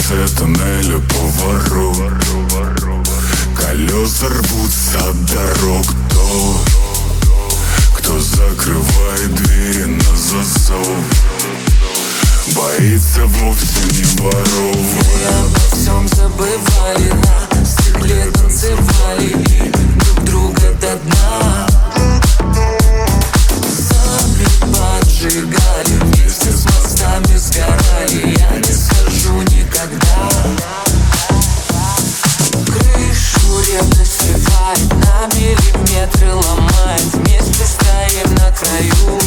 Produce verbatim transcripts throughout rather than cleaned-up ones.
конце тоннеля поворот, колеса рвутся от дорог. Тот, кто закрывает двери на засов, боится вовсе не воров. Мы обо всем забывали, на стекле танцевали и друг друга до дна. Сами поджигали, вместе с мостами сгорали. Я не схожу никогда. Крышу ревность срывает, на миллиметры ломает. Вместе стоим на краю.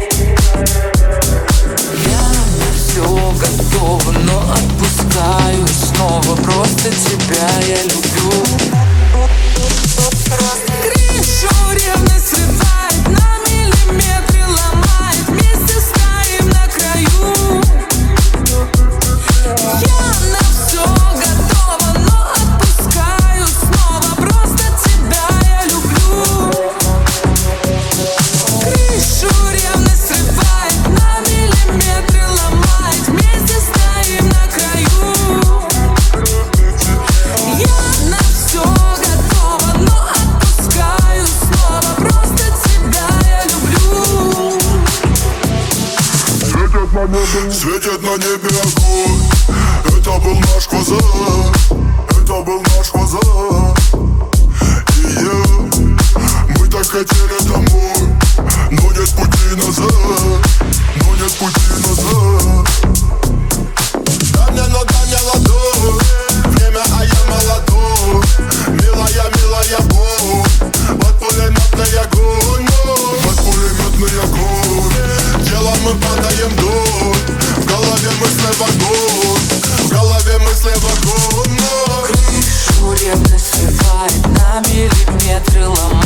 Я на все готова, но отпускаю снова. Просто тебя я люблю. Крышу ревность срывает, на миллиметры ломает. Вместе стоим на краю. Я на все готова, но отпускаю снова. Просто тебя я люблю. Крышу ревность срывает, на миллиметры ломает. Вместе стоим на краю. Я на все готова, но отпускаю снова. Просто тебя я люблю. Светит на небе, светит на небе огонь. Это был наш квазар, это был наш квазар. И я, мы так хотели домой, но нет пути назад, но нет пути назад. Дай мне, но дай мне ладонь, время, а я молодой. Милая, милая боль, под пулеметный огонь, под пулеметный огонь. Телом мы падаем вдоль, в голове мысли вагон, в голове мысли вагон. Крышу ревность срывает, на миллиметры ломает.